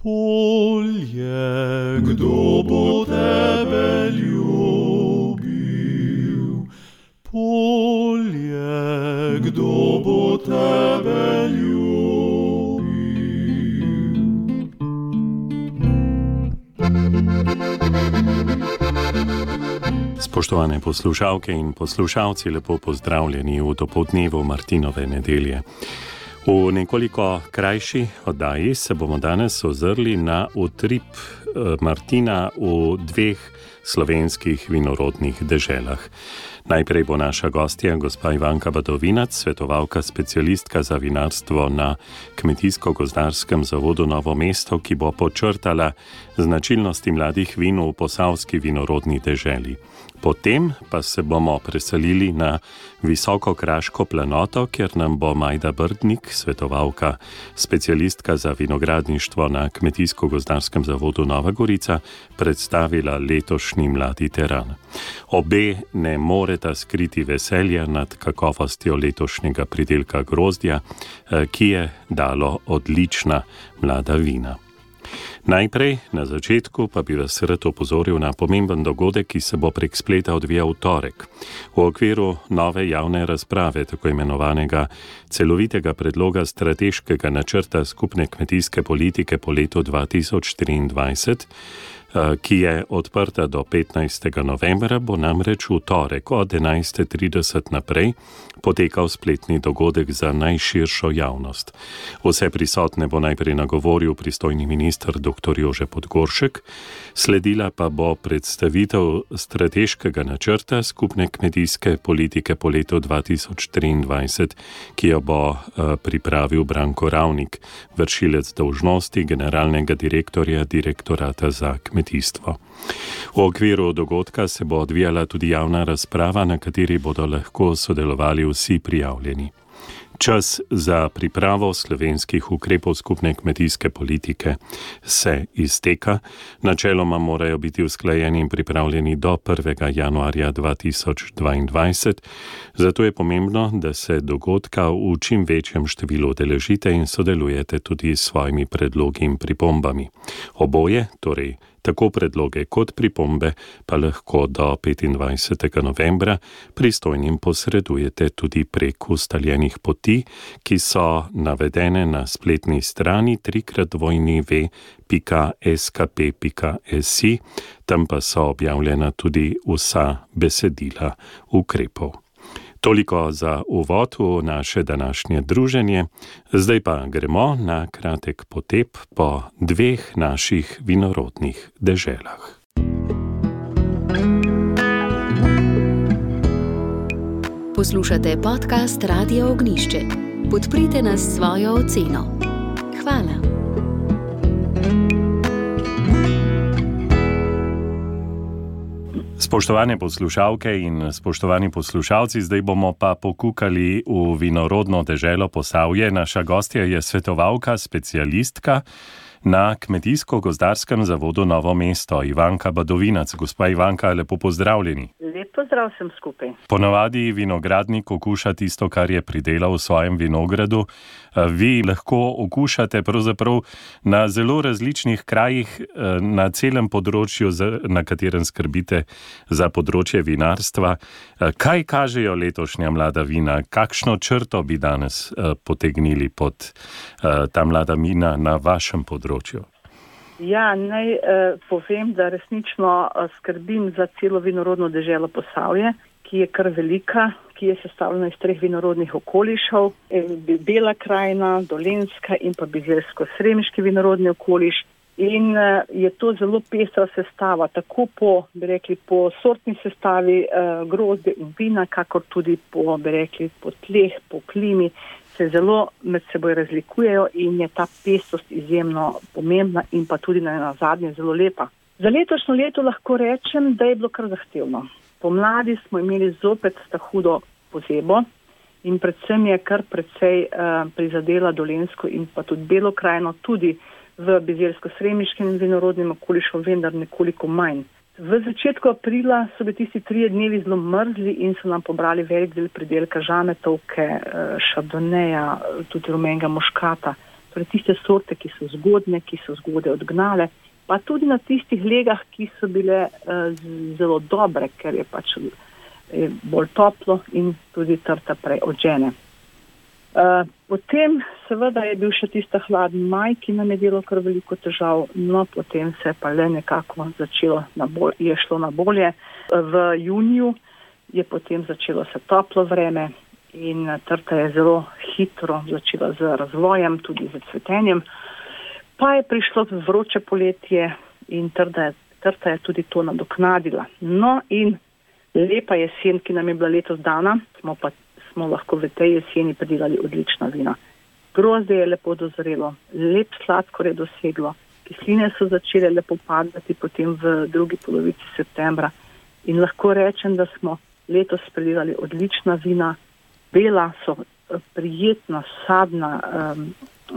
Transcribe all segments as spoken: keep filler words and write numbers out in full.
Polje, kdo bo tebe ljubil? Polje, kdo bo tebe ljubil? Spoštovane poslušalke in poslušalci, lepo pozdravljeni v dopoldnevu Martinove nedelje. V nekoliko krajši oddaji se bomo danes ozrli na utrip Martina v dveh slovenskih vinorodnih deželah. Najprej bo naša gostja, gospa Ivanka Badovinac, svetovalka specialistka za vinarstvo na Kmetijsko-gozdarskem zavodu Novo mesto, ki bo počrtala značilnosti mladih vin v posavski vinorodni deželi. Potem pa se bomo preselili na Visokokraško planoto, kjer nam bo Majda Brdnik, svetovalka, specialistka za vinogradništvo na Kmetijsko-gozdarskem zavodu Nova Gorica, predstavila letošnji mladi teran. Obe ne moreta skriti veselja nad kakovostjo letošnjega pridelka grozdja, ki je dalo odlična mlada vina. Najprej, na začetku, pa bi vas rad opozoril na pomemben dogodek, ki se bo prek spleta odvijal v torek. V okviru nove javne razprave, tako imenovanega celovitega predloga strateškega načrta skupne kmetijske politike po letu dva tisoč štiriindvajset, ki je odprta do petnajstega novembra, bo namreč v torek od enajste trideset naprej potekal spletni dogodek za najširšo javnost. Vse prisotne bo najprej nagovoril pristojni minister dr. Jože Podgoršek, sledila pa bo predstavitev strateškega načrta skupne kmetijske politike po letu dva tisoč triindvajset, ki jo bo pripravil Branko Ravnik, vršilec dolžnosti generalnega direktorja Direktorata za kmetijstvo. V okviru dogodka se bo odvijala tudi javna razprava, na kateri bodo lahko sodelovali vsi prijavljeni. Čas za pripravo slovenskih ukrepov skupne kmetijske politike se izteka. Načeloma morajo biti usklajeni in pripravljeni do prvega januarja dva tisoč dvaindvajset. Zato je pomembno, da se dogodka v čim večjem številu udeležite in sodelujete tudi s svojimi predlogi in pripombami. Oboje, torej tako predloge kot pripombe, pa lahko do petindvajsetega novembra pristojnim posredujete tudi prek ustaljenih poti, ki so navedene na spletni strani trikrat dvojni v pika s k p pika s i, tam pa so objavljena tudi vsa besedila ukrepov. Toliko za uvod v naše današnje druženje, zdaj pa gremo na kratek potep po dveh naših vinorodnih deželah. Poslušate podcast Radia Ognjišče. Podprite nas s svojo oceno. Hvala. Spoštovane poslušalke in spoštovani poslušalci, zdaj bomo pa pokukali v vinorodno deželo Posavje. Naša gostja je svetovalka, specialistka na Kmetijsko-gozdarskem zavodu Novo mesto, Ivanka Badovinac. Gospa Ivanka, lepo pozdravljeni. Lep pozdrav vsem skupaj. Ponavadi vinogradnik okuša tisto, kar je pridelal v svojem vinogradu. Vi lahko okušate pravzaprav na zelo različnih krajih na celem področju, na katerem skrbite za področje vinarstva. Kaj kažejo letošnja mlada vina? Kakšno črto bi danes potegnili pod ta mlada vina na vašem področju? Ja, naj eh, povem, da resnično skrbim za celo vinorodno deželo Posavje, ki je kar velika, ki je sestavljena iz treh vinorodnih okolišev, Bela krajina, Dolenjska in pa Bizeljsko-sremški vinorodni okoliš. In uh, je to zelo pestra sestava, tako po, bi rekli, po sortni sestavi uh, grozdja in vina, kakor tudi po, bi rekli, po tleh, po klimi, se zelo med seboj razlikujejo in je ta pestrost izjemno pomembna in pa tudi na zadnje zelo lepa. Za letošnjo leto lahko rečem, da je bilo kar zahtevno. Pomladi smo imeli zopet sta hudo pozebo in predvsem je kar precej uh, prizadela Dolenjsko in pa tudi Belo krajino, tudi v Bizeljsko-sremiškem vinorodnem okolišu, vendar nekoliko manj. V začetku aprila so bili tisti trije dnevi zelo mrzli in so nam pobrali velik del pridelka žametovke, šardoneja, tudi rumenega muškata. naprej tiste sorte, ki so zgodne, ki so zgode odgnale, pa tudi na tistih legah, ki so bile uh, zelo dobre, ker je pač je bolj toplo in tudi trta prej odžene. Uh, potem seveda je bil še tista hladen maj, ki nam je delal kar veliko težav, no potem se pa le nekako začelo na bolj, je šlo na bolje. V juniju je potem začelo se toplo vreme in trta je zelo hitro začela z razvojem, tudi z cvetenjem. Pa je prišlo vroče poletje in trta je, trta je tudi to nadoknadila. No in lepa jesen, ki nam je bila letos dana, smo pa smo lahko v tej jeseni pridelali odlična vina. Grozdje je lepo dozrelo, lep sladkor je doseglo, kisline so začele lepo padati potem v drugi polovici septembra in lahko rečem, da smo letos pridelali odlična vina, bela so prijetna, sadna, um,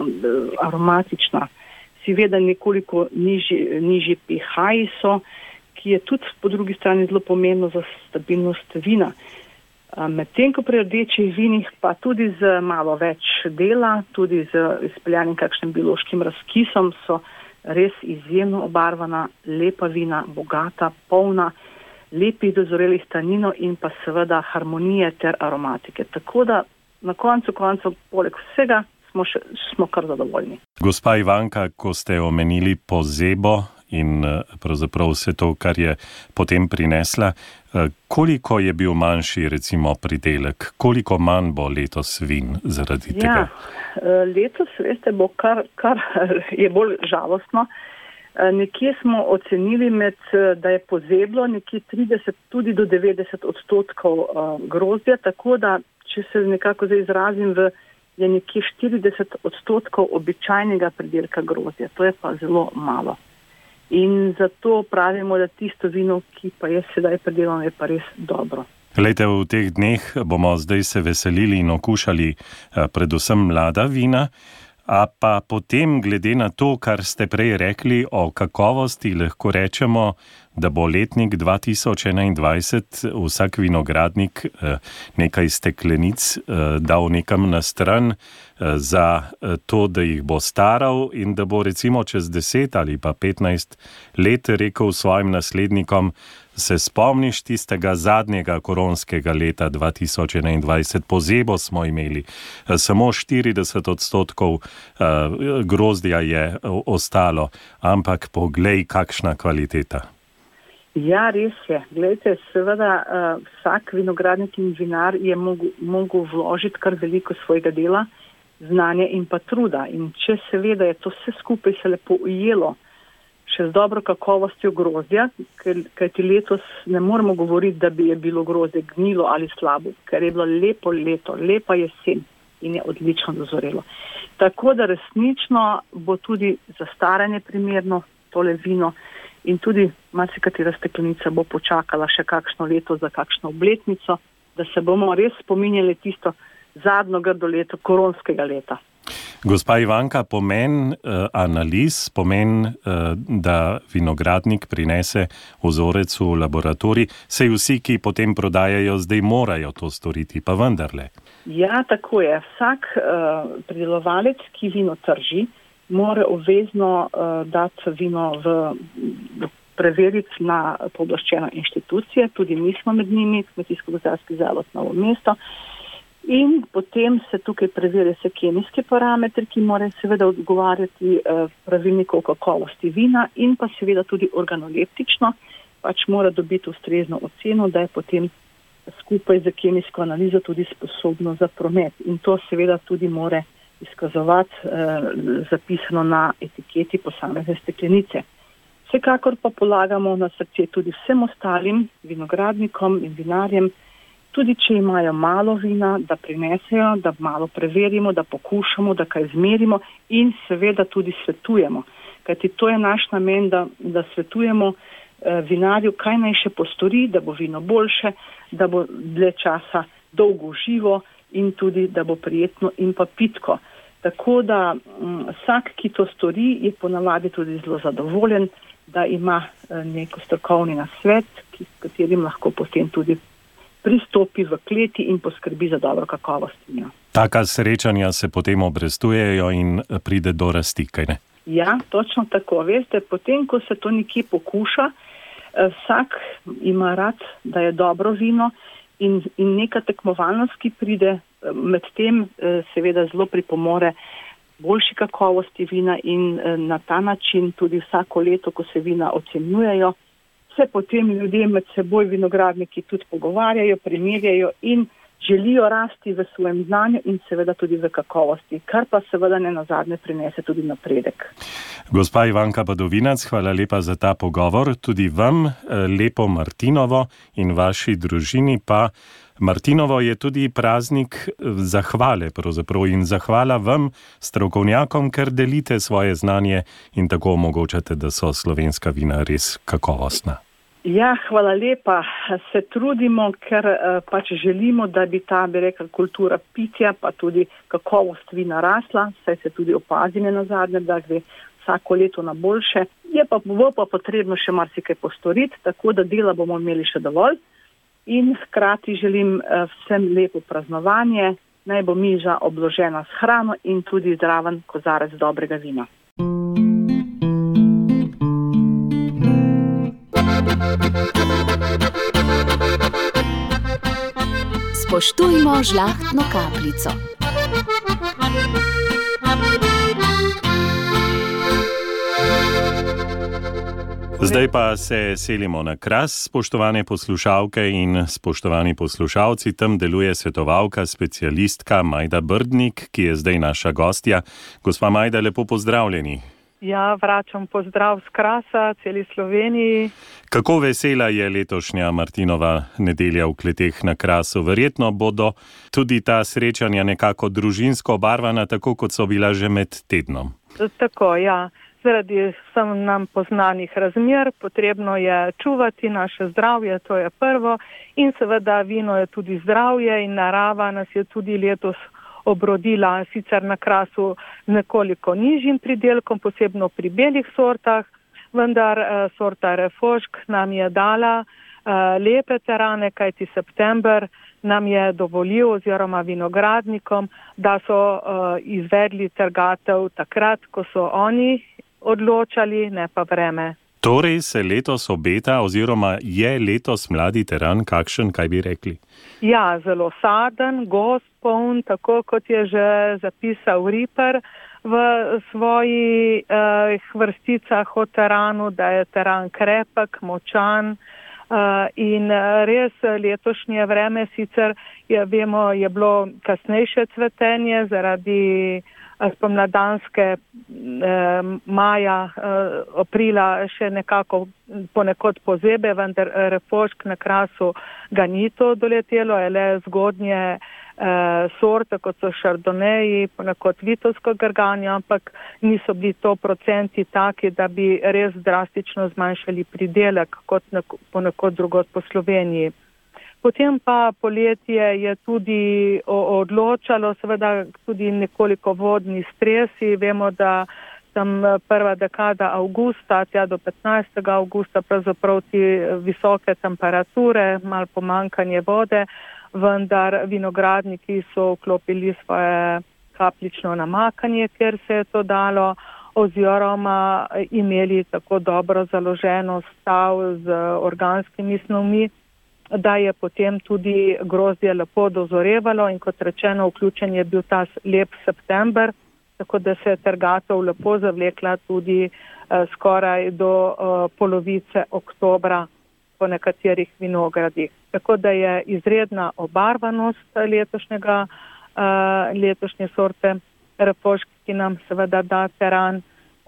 aromatična, seveda nekoliko nižji, nižji pH so, ki je tudi po drugi strani zelo pomembno za stabilnost vina. Medtem ko pri rdečih vinih pa tudi z malo več dela, tudi z izpeljanim kakšnim biološkim razkisom so res izjemno obarvana, lepa vina, bogata, polna, lepih dozorelih taninov in pa seveda harmonije ter aromatike. Tako da na koncu koncev poleg vsega smo, še, smo kar zadovoljni. Gospa Ivanka, ko ste omenili pozebo in pravzaprav vse to, kar je potem prinesla, koliko je bil manjši recimo pridelek, koliko manj bo letos vin zaradi ja, tega? Letos, veste, bo kar, kar je bolj žalostno. Nekje smo ocenili, med, da je pozeblo nekje trideset tudi do devetdeset odstotkov grozdja, tako da, če se nekako zdaj izrazim, v, je nekje štirideset odstotkov običajnega pridelka grozdja. To je pa zelo malo. In zato pravimo, da tisto vino, ki pa je sedaj predelano, je pa res dobro. Glejte, v teh dneh bomo zdaj se veselili in okušali predvsem mlada vina, a pa potem, glede na to, kar ste prej rekli o kakovosti, lahko rečemo, da bo letnik dva tisoč enaindvajset vsak vinogradnik nekaj steklenic dal nekam na stran za to, da jih bo staral in da bo recimo čez deset ali pa petnajst let rekel svojim naslednikom, se spomniš tistega zadnjega koronskega leta dva tisoč enaindvajset, pozebo smo imeli, samo štirideset odstotkov grozdja je ostalo, ampak poglej, kakšna kvaliteta. Ja, res je. Glejte, seveda uh, vsak vinogradnik in vinar je mogel, mogel vložiti kar veliko svojega dela, znanja in pa truda. In če seveda je to vse skupaj se lepo ujelo, še z dobro kakovostjo grozdja, ker, ker ti letos ne moremo govoriti, da bi je bilo grozdje gnilo ali slabo, ker je bilo lepo leto, lepa jesen in je odlično dozorelo. Tako da resnično bo tudi za staranje primerno tole vino, in tudi marsikatera steklenica bo počakala še kakšno leto za kakšno obletnico, da se bomo res spominjali tisto zadnjo grdo leto koronskega leta. Gospa Ivanka, pomen uh, analiz, pomen, uh, da vinogradnik prinese vzorec v laboratorij, saj vsi, ki potem prodajajo, zdaj morajo to storiti, pa vendarle. Ja, tako je. Vsak uh, pridelovalec, ki vino trži, mora obvezno uh, dati vino v, v preveriti na pooblaščeno inštitucije, tudi mi smo med njimi, Kmetijsko-gozdarski zavod Novo mesto, in potem se tukaj preveri se kemijski parametri, ki morajo seveda odgovarjati uh, pravilniku o kakovosti vina in pa seveda tudi organoleptično, pač mora dobiti ustrezno oceno, da je potem skupaj z kemijsko analizo tudi sposobno za promet. In to seveda tudi more izkazovati eh, zapisano na etiketi posamezne steklenice. Vsekakor pa polagamo na srce tudi vsem ostalim vinogradnikom in vinarjem, tudi če imajo malo vina, da prinesejo, da malo preverimo, da pokušamo, da kaj zmerimo in seveda tudi svetujemo. Kajti to je naš namen, da, da svetujemo eh, vinarju, kaj naj še postori, da bo vino boljše, da bo dlje časa dolgo živo in tudi, da bo prijetno in pa pitko. Tako da m, vsak, ki to stori, je ponavadi tudi zelo zadovoljen, da ima e, neko strokovni nasvet, ki, s katerim lahko potem tudi pristopi v kleti in poskrbi za dobro kakovost vina. Taka srečanja se potem obrestujejo in pride do rasti, kaj ne? Ja, točno tako. Veste, potem, ko se to nekje pokuša, vsak ima rad, da je dobro vino in, in neka tekmovalnost, ki pride med tem, seveda zelo pripomore boljši kakovosti vina in na ta način tudi vsako leto, ko se vina ocenjujejo, se potem ljudje med seboj vinogradniki tudi pogovarjajo, primerjajo in želijo rasti v svojem znanju in seveda tudi v kakovosti, kar pa seveda ne nazadnje prinese tudi napredek. Gospa Ivanka Badovinac, hvala lepa za ta pogovor. Tudi vam lepo Martinovo in vaši družini pa. Martinovo je tudi praznik zahvale pravzaprav in zahvala vam, strokovnjakom, ker delite svoje znanje in tako omogočate, da so slovenska vina res kakovostna. Ja, hvala lepa. Se trudimo, ker pač želimo, da bi ta, bi rekel, kultura pitja, pa tudi kakovost vina rasla, saj se tudi opazi na zadnje, da gre vsako leto na boljše. Je pa bo pa potrebno še marsikaj postoriti, tako da dela bomo imeli še dovolj. In hkrati želim vsem lepo praznovanje, naj bo miža obložena s hrano in tudi zraven kozarec dobrega vina. Spoštujmo žlahtno kapljico. Zdaj pa se selimo na Kras, spoštovane poslušalke in spoštovani poslušalci. Tam deluje svetovalka, specialistka Majda Brdnik, ki je zdaj naša gostja. Gospa Majda, lepo pozdravljeni. Ja, vračam pozdrav z Krasa, celi Sloveniji. Kako vesela je letošnja Martinova nedelja v Kleteh na Krasu? Verjetno bodo tudi ta srečanja nekako družinsko obarvana, tako kot so bila že med tednom. Tako, ja. Zaradi vsem nam poznanih razmer potrebno je čuvati naše zdravje, to je prvo. In seveda vino je tudi zdravje in narava nas je tudi letos obrodila, sicer na Krasu nekoliko nižjim pridelkom, posebno pri belih sortah, vendar eh, sorta Refošk nam je dala eh, lepe terane, kajti september nam je dovolil oziroma vinogradnikom, da so eh, izvedli trgatev takrat, ko so oni odločali, ne pa vreme. Torej se letos obeta oziroma je letos mladi teran kakšen, kaj bi rekli? Ja, zelo saden, gost, poln, tako kot je že zapisal Riper v svojih eh, vrsticah o teranu, da je teran krepek, močan eh, in res letošnje vreme sicer je, vemo, je bilo kasnejše cvetenje zaradi spomladanske eh, maja, eh, aprila še nekako ponekod pozebe, vendar Refošk na Krasu ga ni to doletelo, je le zgodnje eh, sorte, kot so šardoneji, ponekod vitovsko grganjo, ampak niso bili to procenti taki, da bi res drastično zmanjšali pridelek, kot ponekod drugod po Sloveniji. Potem pa poletje je tudi odločalo, seveda tudi nekoliko vodni stresi. Vemo, da tam prva dekada avgusta, tja do petnajstega avgusta, pravzaprav ti visoke temperature, malo pomankanje vode, vendar vinogradniki so vklopili svoje kapljično namakanje, ker se je to dalo, oziroma imeli tako dobro založeno stav z organskimi snovmi, da je potem tudi grozdje lepo dozorevalo in kot rečeno, vključen je bil ta lep september, tako da se je trgatev lepo zavlekla tudi eh, skoraj do eh, polovice oktobra po nekaterih vinogradih. Tako da je izredna obarvanost letošnjega, eh, letošnje sorte Refošk, ki nam seveda da teran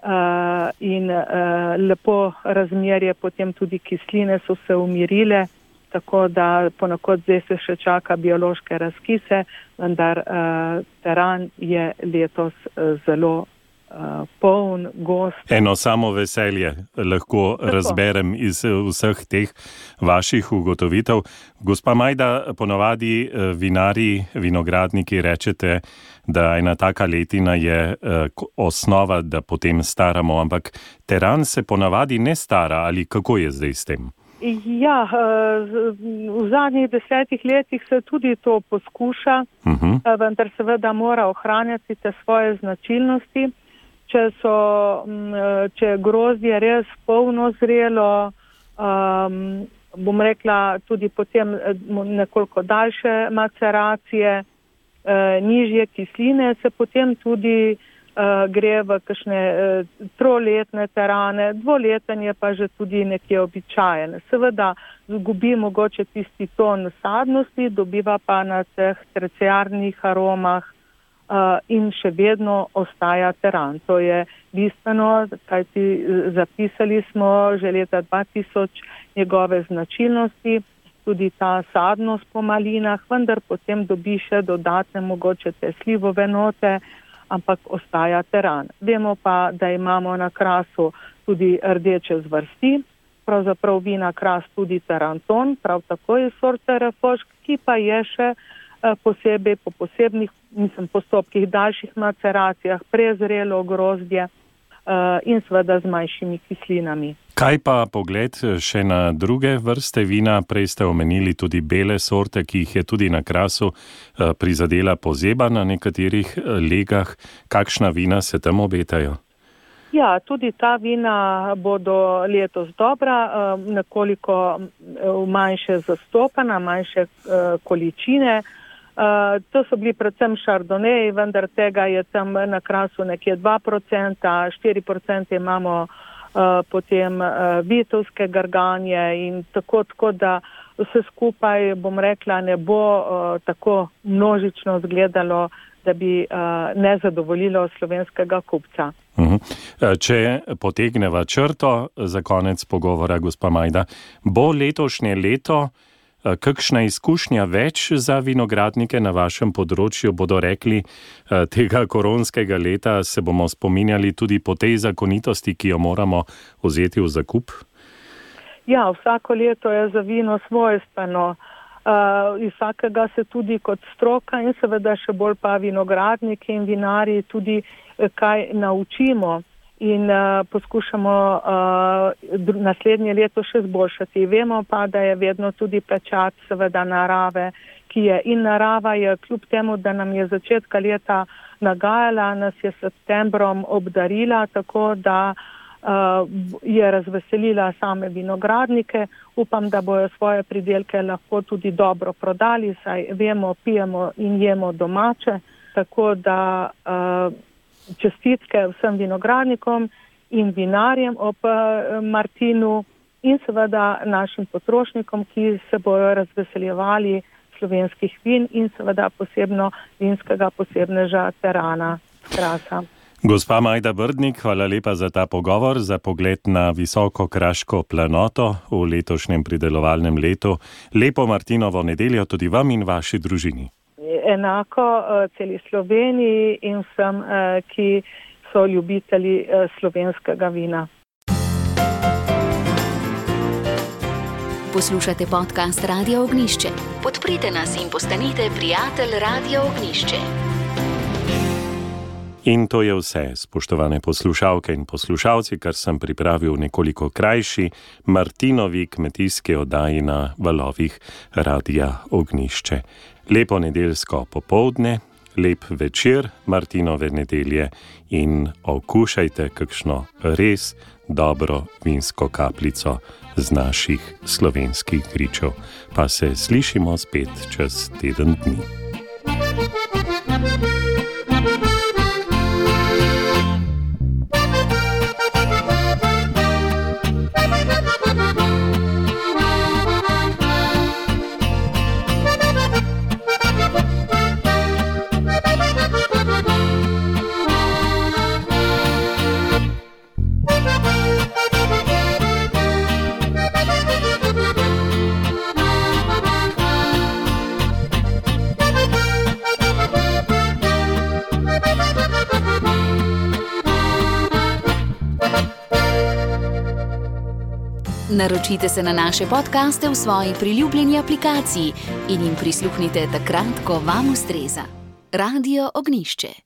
eh, in eh, lepo razmerje, potem tudi kisline so se umirile, tako da ponekod zdaj se še čaka biološke razkise, vendar uh, teran je letos uh, zelo uh, poln, gost. Eno samo veselje lahko tako razberem iz vseh teh vaših ugotovitev. Gospa Majda, ponovadi vinari, vinogradniki rečete, da ena taka letina je uh, osnova, da potem staramo, ampak teran se ponavadi ne stara, ali kako je zdaj s tem? Ja, v zadnjih desetih letih se tudi to poskuša, uh-huh. vendar seveda mora ohranjati te svoje značilnosti. Če, so, če je grozdje res polno zrelo, um, bom rekla tudi potem nekoliko daljše maceracije, eh, nižje kisline, se potem tudi Uh, gre v kakšne uh, troletne terane, dvoleten je pa že tudi nekje običajen. Seveda zgubi mogoče tisti ton sadnosti, dobiva pa na teh terciarnih aromah uh, in še vedno ostaja teran. To je bistveno, kajti zapisali smo že leta dva tisoč njegove značilnosti, tudi ta sadnost po malinah, vendar potem dobi še dodatne mogoče te slivove note, ampak ostaja teran. Vemo pa, da imamo na krasu tudi rdeče zvrsti, pravzaprav vina kras tudi taranton, prav tako je sorte refošk, ki pa je še eh, posebej po posebnih mislim, postopkih, daljših maceracijah, prezrelo grozdje eh, in seveda z manjšimi kislinami. Kaj pa pogled še na druge vrste vina? Prej ste omenili tudi bele sorte, ki jih je tudi na krasu prizadela pozeba na nekaterih legah. Kakšna vina se tam obetajo? Ja, tudi ta vina bodo letos dobra, nekoliko manjše zastopana, manjše količine. To so bili predvsem šardoneji, vendar tega je tam na krasu nekje dva procenta, štiri procente imamo Uh, potem uh, vitovske garganje in tako, tako da vse skupaj, bom rekla, ne bo uh, tako množično izgledalo, da bi uh, ne zadovoljilo slovenskega kupca. Uh-huh. Če potegneva črto za konec pogovora, gospa Majda, bo letošnje leto kakšna izkušnja več za vinogradnike na vašem področju? Bodo rekli, tega koronskega leta se bomo spominjali tudi po tej zakonitosti, ki jo moramo vzeti v zakup? Ja, vsako leto je za vino svojstveno. Uh, iz vsakega se tudi kot stroka in seveda še bolj pa vinogradniki in vinarji tudi kaj naučimo. In uh, poskušamo uh, naslednje leto še zboljšati. Vemo pa, da je vedno tudi pečat seveda narave, ki je in narava je kljub temu, da nam je začetka leta nagajala, nas je septembrom obdarila, tako da uh, je razveselila same vinogradnike. Upam, da bojo svoje pridelke lahko tudi dobro prodali, saj vemo, pijemo in jemo domače, tako da uh, čestitke vsem vinogradnikom in vinarjem ob Martinu in seveda našim potrošnikom, ki se bojo razveseljevali slovenskih vin in seveda posebno vinskega posebneža terana krasa. Gospa Majda Brdnik, hvala lepa za ta pogovor, za pogled na visoko kraško planoto v letošnjem pridelovalnem letu. Lepo Martinovo nedeljo tudi vam in vaši družini. Enako celi Sloveniji in vsem, ki so ljubitelji slovenskega vina. Poslušate podcast Radio Ognjišče. Podprite nas in postanite prijatelj Radio Ognjišče. In to je vse, spoštovane poslušalke in poslušalci, kar sem pripravil nekoliko krajši Martinovi kmetijski oddaji na valovih Radia Ognjišče. Lepo nedeljsko popoldne, lep večer Martinove nedelje in okušajte kakšno res dobro vinsko kapljico z naših slovenskih gričev. Pa se slišimo spet čez teden dni. Naročite se na naše podcaste v svoji priljubljeni aplikaciji in jim prisluhnite takrat, ko vam ustreza. Radio Ognjišče.